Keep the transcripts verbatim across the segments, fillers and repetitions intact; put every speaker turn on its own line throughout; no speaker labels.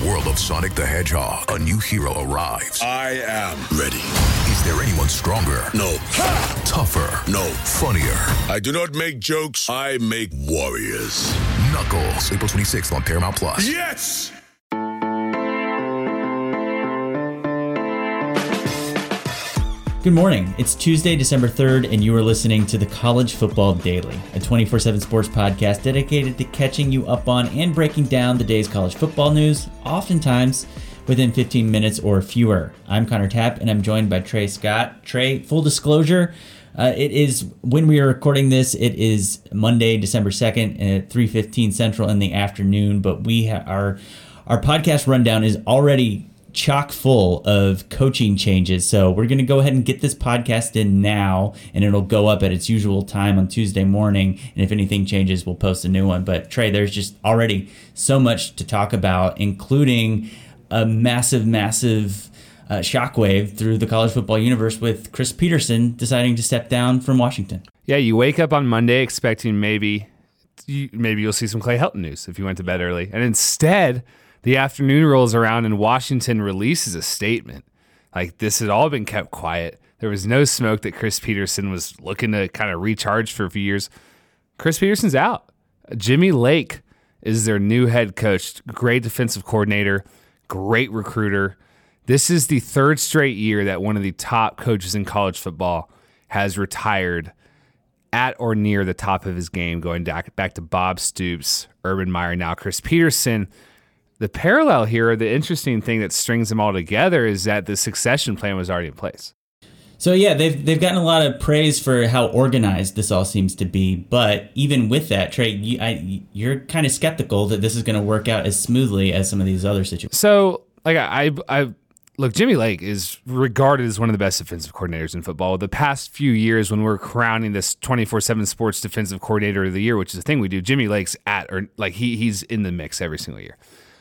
world of Sonic the Hedgehog, a new hero arrives.
I am ready.
Is there anyone stronger?
No.
Ha! Tougher?
No.
Funnier?
I do not make jokes. I make warriors.
Knuckles, April twenty-sixth on Paramount Plus.
Yes!
Good morning. It's Tuesday, December third, and you are listening to the College Football Daily, a twenty-four seven sports podcast dedicated to catching you up on and breaking down the day's college football news, oftentimes within fifteen minutes or fewer. I'm Connor Tapp, and I'm joined by Trey Scott. Trey, full disclosure, uh, it is, when we are recording this, it is Monday, December second at three fifteen Central in the afternoon, but we ha- our, our podcast rundown is already chock full of coaching changes. So we're going to go ahead and get this podcast in now, and it'll go up at its usual time on Tuesday morning. And if anything changes, we'll post a new one. But Trey, there's just already so much to talk about, including a massive, massive uh, shockwave through the college football universe with Chris Petersen deciding to step down from Washington.
Yeah, you wake up on Monday expecting maybe, maybe you'll see some Clay Helton news if you went to bed early. And instead, the afternoon rolls around and Washington releases a statement. Like, this had all been kept quiet. There was no smoke that Chris Petersen was looking to kind of recharge for a few years. Chris Petersen's out. Jimmy Lake is their new head coach. Great defensive coordinator, great recruiter. This is the third straight year that one of the top coaches in college football has retired at or near the top of his game, going back, back to Bob Stoops, Urban Meyer, now Chris Petersen. The parallel here, the interesting thing that strings them all together, is that the succession plan was already in place.
So yeah, they've they've gotten a lot of praise for how organized this all seems to be. But even with that, Trey, you, I, you're kind of skeptical that this is going to work out as smoothly as some of these other situations.
So, like I, I look, Jimmy Lake is regarded as one of the best defensive coordinators in football. The past few years, when we're crowning this twenty-four seven Sports Defensive Coordinator of the Year, which is a thing we do, Jimmy Lake's at or like he he's in the mix every single year.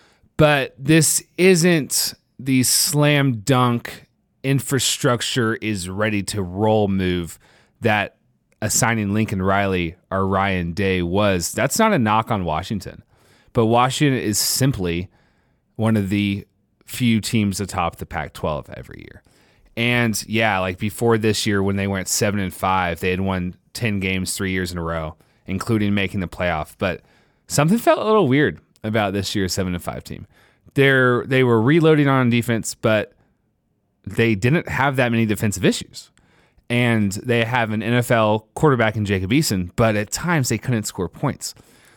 But this isn't the slam dunk infrastructure is ready to roll move that assigning Lincoln Riley or Ryan Day was. That's not a knock on Washington. But Washington is simply one of the few teams atop the Pac twelve every year. And yeah, like before this year when they went seven and five, they had won ten games three years in a row, including making the playoff. But something felt a little weird about this year's seven and five team. They're, they were reloading on defense, but they didn't have that many defensive issues. And they have an N F L quarterback in Jacob Eason, but at times they couldn't score points.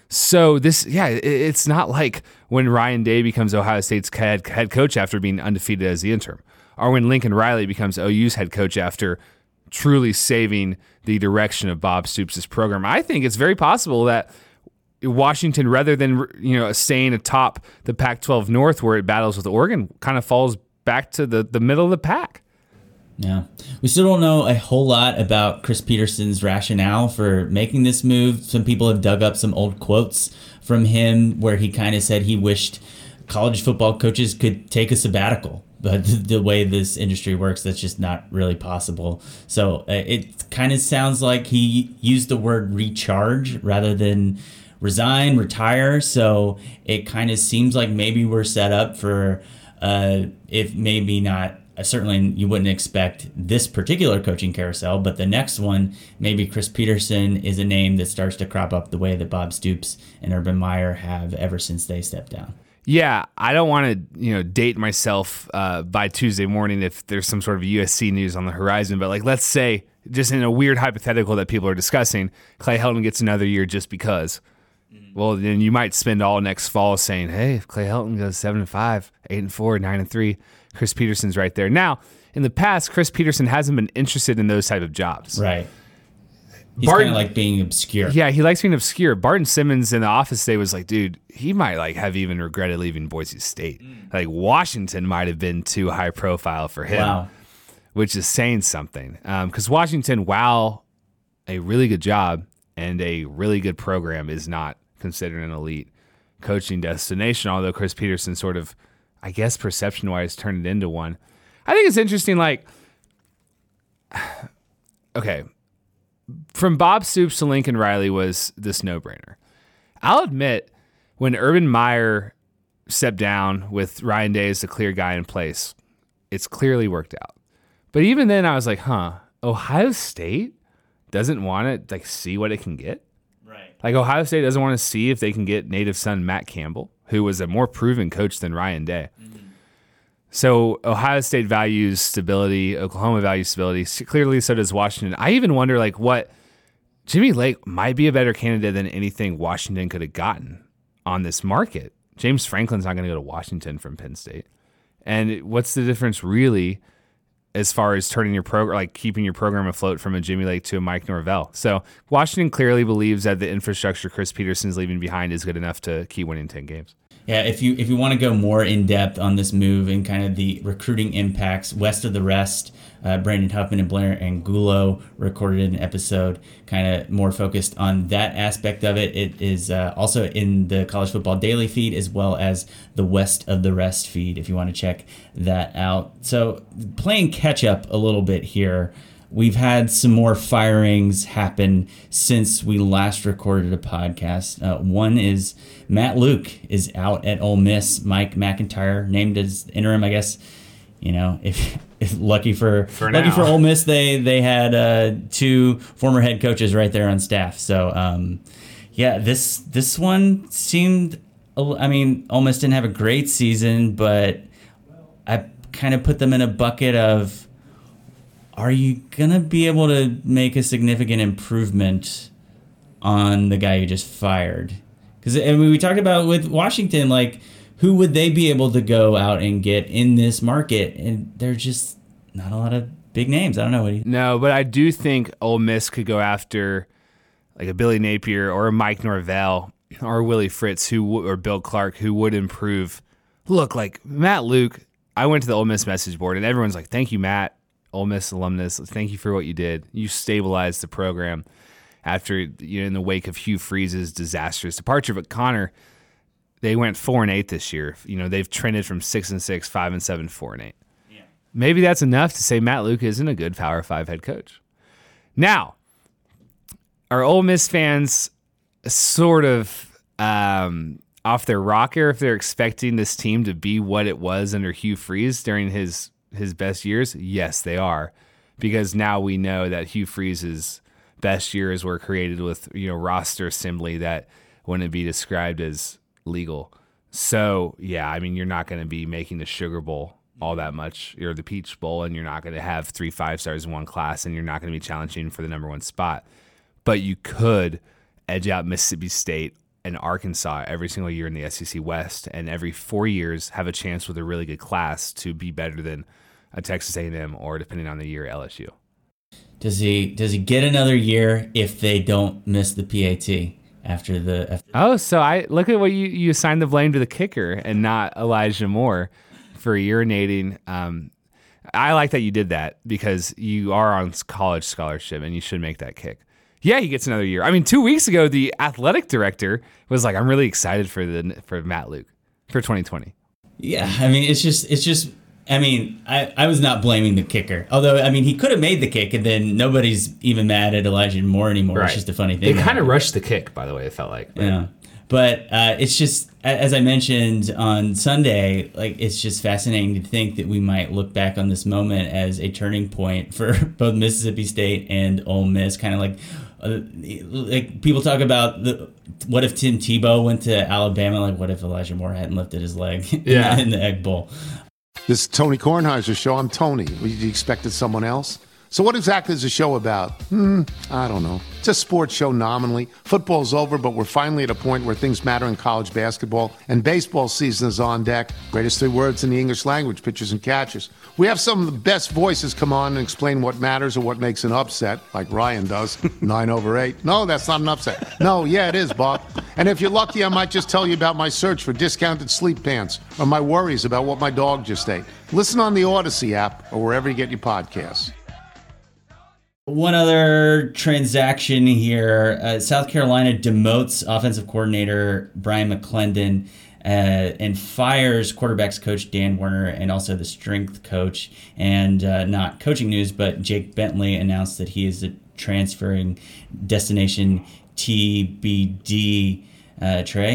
So this, yeah, it, it's not like when Ryan Day becomes Ohio State's head, head coach after being undefeated as the interim, or when Lincoln Riley becomes O U's head coach after truly saving the direction of Bob Stoops' program. I think it's very possible that Washington, rather than you know staying atop the Pac twelve North where it battles with Oregon, kind of falls back to the, the middle of the pack.
Yeah. We still don't know a whole lot about Chris Petersen's rationale for making this move. Some people have dug up some old quotes from him where he kind of said he wished college football coaches could take a sabbatical. But the way this industry works, that's just not really possible. So uh, it kind of sounds like he used the word recharge rather than resign, retire. So it kind of seems like maybe we're set up for, uh, if maybe not, uh, certainly you wouldn't expect this particular coaching carousel, but the next one, maybe Chris Petersen is a name that starts to crop up the way that Bob Stoops and Urban Meyer have ever since they stepped down.
Yeah, I don't want to, you know, date myself uh, by Tuesday morning if there's some sort of U S C news on the horizon. But like, let's say, just in a weird hypothetical that people are discussing, Clay Helton gets another year just because. Well, then you might spend all next fall saying, "Hey, if Clay Helton goes seven and five, eight and four, nine and three, Chris Petersen's right there." Now, in the past, Chris Petersen hasn't been interested in those type of jobs.
Right. He's kind of like being obscure.
Yeah, he likes being obscure. Barton Simmons in the office today was like, dude, he might like have even regretted leaving Boise State. Mm. Like Washington might have been too high profile for him,
wow.
which is saying something. Because um, Washington, while a really good job and a really good program, is not considered an elite coaching destination, although Chris Petersen sort of, I guess, perception-wise turned it into one. I think it's interesting, like, okay, from Bob Stoops to Lincoln Riley was this no-brainer. I'll admit, when Urban Meyer stepped down with Ryan Day as the clear guy in place. It's clearly worked out. But even then I was like, huh, Ohio State doesn't want to like see what it can get?
Right.
Like Ohio State doesn't want to see if they can get native son Matt Campbell, who was a more proven coach than Ryan Day. Mm-hmm. So Ohio State values stability. Oklahoma values stability. Clearly, so does Washington. I even wonder, like, what Jimmy Lake might be a better candidate than anything Washington could have gotten on this market. James Franklin's not going to go to Washington from Penn State. And what's the difference really as far as turning your program, like keeping your program afloat from a Jimmy Lake to a Mike Norvell? So Washington clearly believes that the infrastructure Chris Peterson's leaving behind is good enough to keep winning ten games.
Yeah, if you if you want to go more in depth on this move and kind of the recruiting impacts west of the rest, uh, Brandon Huffman and Blair Angulo recorded an episode kind of more focused on that aspect of it. It is uh, also in the College Football Daily feed as well as the West of the Rest feed if you want to check that out. So playing catch up a little bit here. We've had some more firings happen since we last recorded a podcast. Uh, one is Matt Luke is out at Ole Miss. Mike McIntyre named as interim. I guess you know if, if lucky for,
for
lucky
now.
for Ole Miss, they they had uh, two former head coaches right there on staff. So um, yeah, this this one seemed. I mean, Ole Miss didn't have a great season, but I kind of put them in a bucket of. Are you going to be able to make a significant improvement on the guy you just fired? Because I mean, we talked about with Washington, like, who would they be able to go out and get in this market? And there's just not a lot of big names. I don't know. What do you
No, but I do think Ole Miss could go after like a Billy Napier or a Mike Norvell or Willie Fritz who or Bill Clark who would improve. Look, like Matt Luke, I went to the Ole Miss message board and everyone's like, thank you, Matt. Ole Miss alumnus, thank you for what you did. You stabilized the program after, you know, in the wake of Hugh Freeze's disastrous departure. But Connor, they went four and eight this year. You know, they've trended from six and six, five and seven, four and eight. Yeah. Maybe that's enough to say Matt Luke isn't a good Power Five head coach. Now, are Ole Miss fans sort of um, off their rocker if they're expecting this team to be what it was under Hugh Freeze during his his best years? Yes, they are, because now we know that Hugh Freeze's best years were created with, you know, roster assembly that wouldn't be described as legal. So yeah, I mean, you're not going to be making the Sugar Bowl all that much, or the Peach Bowl, and you're not going to have three five stars in one class, and you're not going to be challenging for the number one spot. But you could edge out Mississippi State and Arkansas every single year in the S E C West, and every four years have a chance with a really good class to be better than a Texas A and M or, depending on the year, L S U.
Does he does he get another year if they don't miss the P A T after the? After
oh, so I look at what you you assigned the blame to the kicker and not Elijah Moore for urinating. Um, I like that you did that because you are on college scholarship and you should make that kick. Yeah, he gets another year. I mean, two weeks ago, the athletic director was like, "I'm really excited for the for Matt Luke for twenty twenty."
Yeah, I mean, it's just it's just. I mean, I, I was not blaming the kicker. Although, I mean, he could have made the kick, and then nobody's even mad at Elijah Moore anymore. Right. It's just a funny thing.
They kind of rushed the kick, by the way, it felt like.
Right? Yeah. But uh, it's just, as I mentioned on Sunday, like it's just fascinating to think that we might look back on this moment as a turning point for both Mississippi State and Ole Miss. Kind of like, uh, like people talk about the what if Tim Tebow went to Alabama? Like, what if Elijah Moore hadn't lifted his leg
yeah.
in the Egg Bowl?
This is Tony Kornheiser's show. I'm Tony. You expected someone else? So what exactly is the show about? Hmm, I don't know. It's a sports show nominally. Football's over, but we're finally at a point where things matter in college basketball, and baseball season is on deck. Greatest three words in the English language, pitchers and catchers. We have some of the best voices come on and explain what matters or what makes an upset, like Ryan does. Nine over eight. No, that's not an upset. No, yeah, it is, Bob. And if you're lucky, I might just tell you about my search for discounted sleep pants or my worries about what my dog just ate. Listen on the Odyssey app or wherever you get your podcasts.
One other transaction here. Uh, South Carolina demotes offensive coordinator Brian McClendon uh, and fires quarterbacks coach Dan Werner and also the strength coach. And uh, not coaching news, but Jake Bentley announced that he is transferring destination T B D. Uh, Trey,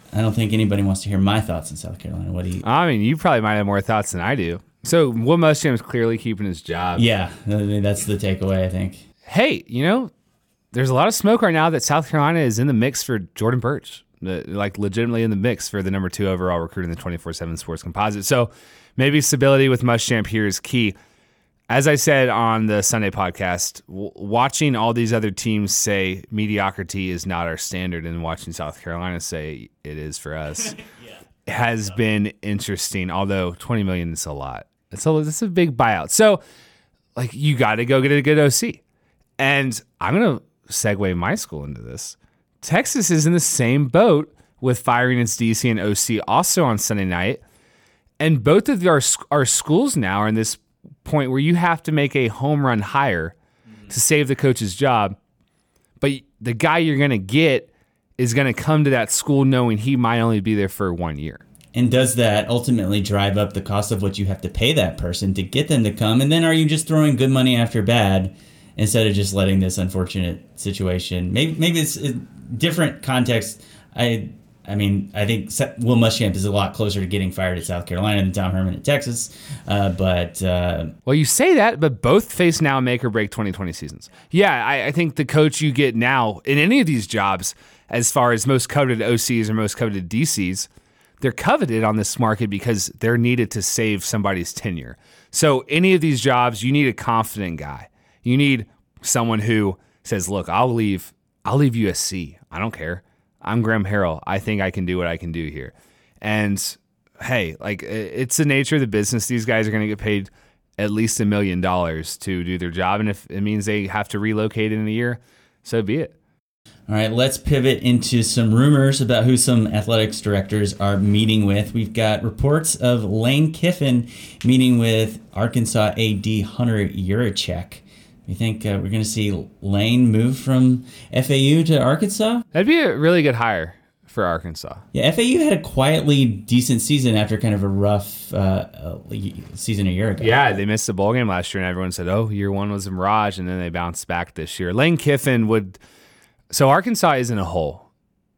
I don't think anybody wants to hear my thoughts in South Carolina. What do you?
I mean, you probably might have more thoughts than I do. So Will Muschamp's clearly keeping his job.
Yeah, that's the takeaway, I think.
Hey, you know, there's a lot of smoke right now that South Carolina is in the mix for Jordan Burch, like legitimately in the mix for the number two overall recruit in the twenty-four seven Sports Composite. So maybe stability with Muschamp here is key. As I said on the Sunday podcast, w- watching all these other teams say mediocrity is not our standard and watching South Carolina say it is for us yeah. has been interesting, although twenty million dollars is a lot. It's a, it's a big buyout. So, like, you got to go get a good O C. And I'm going to segue my school into this. Texas is in the same boat with firing its D C and O C also on Sunday night. And both of our, our schools now are in this point where you have to make a home run hire mm-hmm. to save the coach's job. But the guy you're going to get is going to come to that school knowing he might only be there for one year.
And does that ultimately drive up the cost of what you have to pay that person to get them to come? And then are you just throwing good money after bad instead of just letting this unfortunate situation? Maybe maybe it's a different context. I I mean, I think Will Muschamp is a lot closer to getting fired at South Carolina than Tom Herman at Texas. Uh, but uh,
well, you say that, but both face now make or break twenty twenty seasons. Yeah, I, I think the coach you get now in any of these jobs, as far as most coveted O Cs or most coveted D Cs, they're coveted on this market because they're needed to save somebody's tenure. So any of these jobs, you need a confident guy. You need someone who says, look, I'll leave I'll leave U S C. I don't care. I'm Graham Harrell. I think I can do what I can do here. And hey, like, it's the nature of the business. These guys are going to get paid at least a million dollars to do their job. And if it means they have to relocate in a year, so be it.
All right, let's pivot into some rumors about who some athletics directors are meeting with. We've got reports of Lane Kiffin meeting with Arkansas A D Hunter Yurachek. You think uh, we're going to see Lane move from F A U to Arkansas?
That'd be a really good hire for Arkansas.
Yeah, F A U had a quietly decent season after kind of a rough uh, season a year ago.
Yeah, they missed the bowl game last year, and everyone said, oh, year one was a mirage, and then they bounced back this year. Lane Kiffin would... So Arkansas isn't a hole.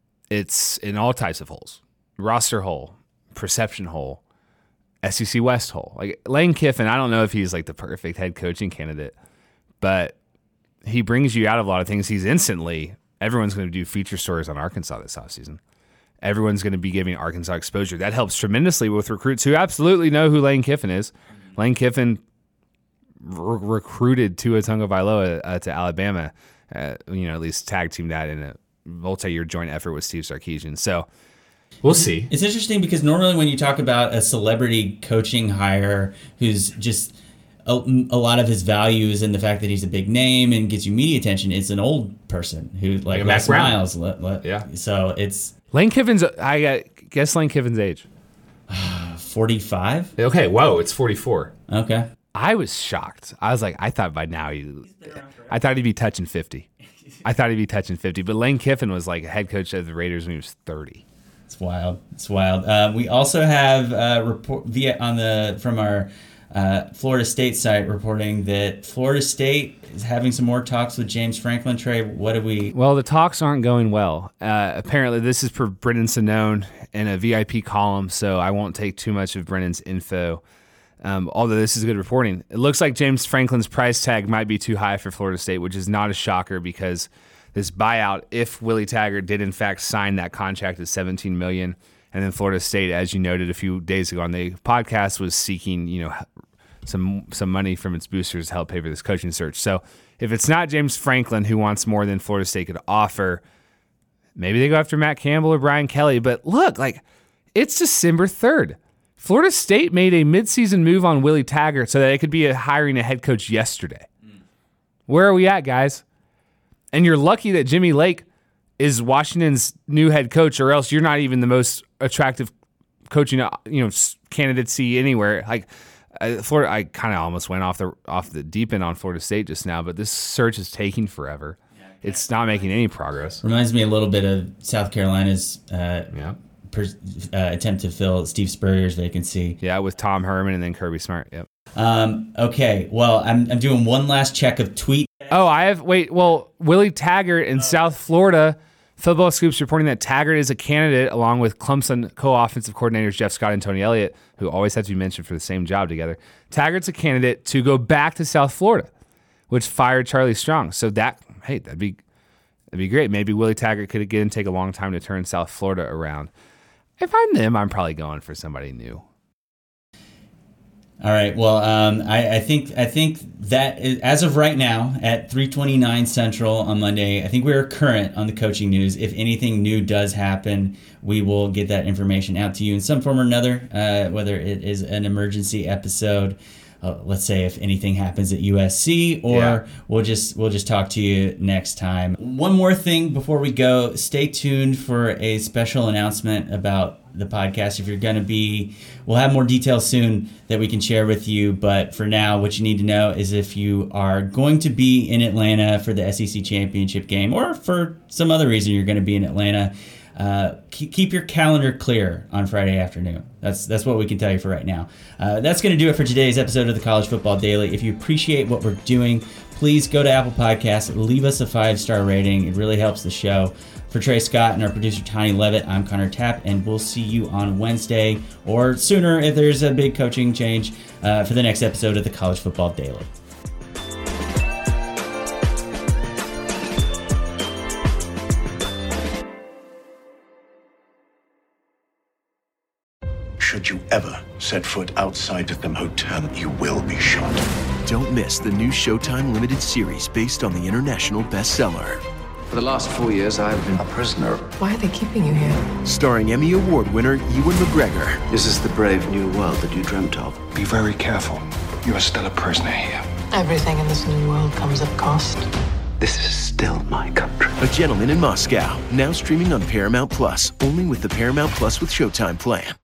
It's in all types of holes. Roster hole, perception hole, S E C West hole. Like Lane Kiffin, I don't know if he's like the perfect head coaching candidate, but he brings you out of a lot of things. He's instantly, everyone's going to do feature stories on Arkansas this offseason. Everyone's going to be giving Arkansas exposure. That helps tremendously with recruits who absolutely know who Lane Kiffin is. Lane Kiffin re- recruited Tua Tagovailoa uh, to Alabama. Uh, you know, at least tag team that in a multi-year joint effort with Steve Sarkisian. So we'll see.
It's interesting because normally when you talk about a celebrity coaching hire who's just a, a lot of his value is in the fact that he's a big name and gets you media attention, it's an old person who like, like Les Miles. Let, let,
yeah.
So it's
Lane Kiffin's. I guess Lane Kiffin's age.
forty-five.
Okay. Whoa. It's forty-four.
Okay.
I was shocked. I was like, I thought by now he, I thought he'd be touching fifty. I thought he'd be touching fifty. But Lane Kiffin was like head coach of the Raiders when he was thirty.
It's wild. It's wild. Uh, we also have uh, report via on the from our uh, Florida State site reporting that Florida State is having some more talks with James Franklin. Trey, what do we?
Well, the talks aren't going well. Uh, apparently, this is per Brendan Sonnone in a V I P column, so I won't take too much of Brendan's info. Um, although this is good reporting. It looks like James Franklin's price tag might be too high for Florida State, which is not a shocker because this buyout, if Willie Taggart did in fact sign that contract at seventeen million dollars, and then Florida State, as you noted a few days ago on the podcast, was seeking, you know, some some money from its boosters to help pay for this coaching search. So if it's not James Franklin who wants more than Florida State could offer, maybe they go after Matt Campbell or Brian Kelly. But look, like, it's December third. Florida State made a midseason move on Willie Taggart so that it could be a hiring a head coach yesterday. Mm. Where are we at, guys? And you're lucky that Jimmy Lake is Washington's new head coach, or else you're not even the most attractive coaching, you know, candidacy anywhere. Like uh, Florida, I kind of almost went off the off the deep end on Florida State just now, but this search is taking forever. Yeah, it's not making any progress.
Reminds me a little bit of South Carolina's. Uh,
yeah.
Per, uh, attempt to fill Steve Spurrier's vacancy.
Yeah, with Tom Herman and then Kirby Smart. Yep.
Um, okay, well, I'm I'm doing one last check of tweet.
Oh, I have. Wait, well, Willie Taggart in oh. South Florida Football Scoops reporting that Taggart is a candidate along with Clemson co-offensive coordinators Jeff Scott and Tony Elliott, who always have to be mentioned for the same job together. Taggart's a candidate to go back to South Florida, which fired Charlie Strong. So that, hey, that'd be that'd be great. Maybe Willie Taggart could again take a long time to turn South Florida around. If I'm them, I'm probably going for somebody new.
All right. Well, um, I, I think I think that is, as of right now at three twenty-nine Central on Monday, I think we are current on the coaching news. If anything new does happen, we will get that information out to you in some form or another, uh, whether it is an emergency episode. Uh, let's say if anything happens at U S C, or yeah. we'll just we'll just talk to you next time. One more thing before we go: stay tuned for a special announcement about the podcast. If you're going to be, we'll have more details soon that we can share with you. But for now, what you need to know is if you are going to be in Atlanta for the S E C championship game, or for some other reason you're going to be in Atlanta, Uh, keep your calendar clear on Friday afternoon. That's that's what we can tell you for right now. Uh, that's going to do it for today's episode of the College Football Daily. If you appreciate what we're doing, please go to Apple Podcasts, leave us a five-star rating. It really helps the show. For Trey Scott and our producer Tony Levitt, I'm Connor Tapp, and we'll see you on Wednesday or sooner if there's a big coaching change uh, for the next episode of the College Football Daily.
Should you ever set foot outside of the hotel, you will be shot.
Don't miss the new Showtime limited series based on the international bestseller.
For the last four years, I've been a prisoner.
Why are they keeping you here?
Starring Emmy Award winner Ewan McGregor.
This is the brave new world that you dreamt of.
Be very careful. You are still a prisoner here.
Everything in this new world comes at cost.
This is still my country.
A Gentleman in Moscow, now streaming on Paramount Plus, only with the Paramount Plus with Showtime plan.